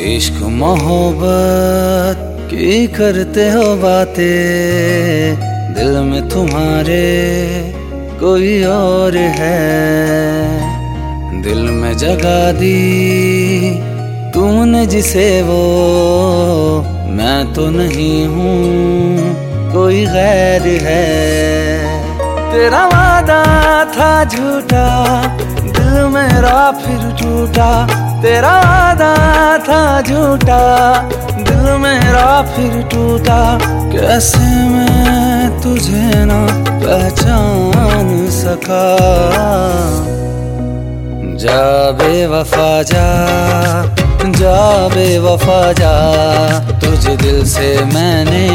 इश्क मोहब्बत की करते हो बातें, दिल में तुम्हारे कोई और है। दिल में जगा दी तूने जिसे, वो मैं तो नहीं हूँ, कोई गैर है। तेरा वादा था झूठा, दिल मेरा फिर टूटा। तेरा वादा था झूठा, दिल मेरा फिर टूटा। कैसे मैं तुझे ना पहचान सका। जा बेवफा जा, जा बेवफा जा, तुझे दिल से मैंने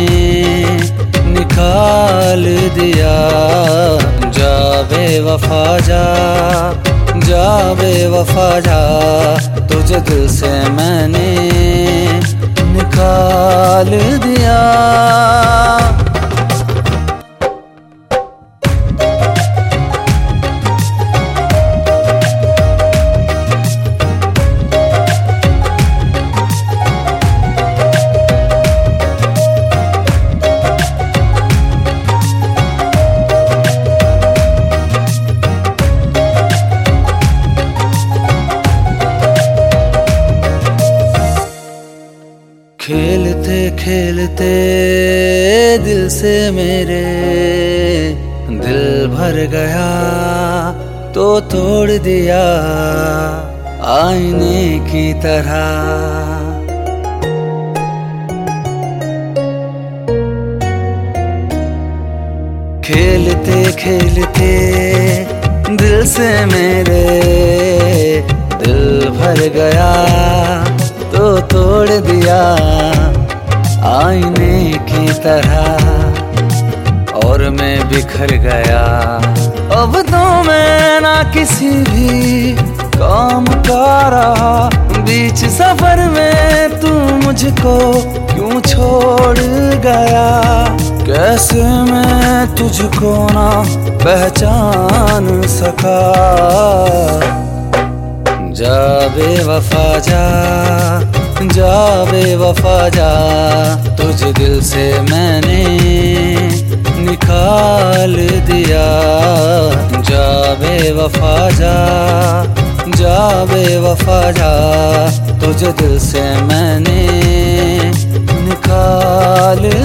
निकाल दिया। जा बेवफा जा, जा बेवफा जा, तुझे दिल से मैंने निकाल दिया। खेलते खेलते दिल से मेरे दिल भर गया, तो तोड़ दिया आईने की तरह। खेलते खेलते दिल से मेरे दिल भर गया, तो तोड़ दिया आईने की तरह। और मैं बिखर गया, अब तो मैं ना किसी भी काम का रहा। बीच सफर में तू मुझको क्यों छोड़ गया। कैसे मैं तुझको ना पहचान सका। जा बेवफा जा, जा बेवफा जा, तुझे दिल से मैंने निकाल दिया। जा बेवफा जा, जा बेवफा जा, तुझे दिल से मैंने निकाल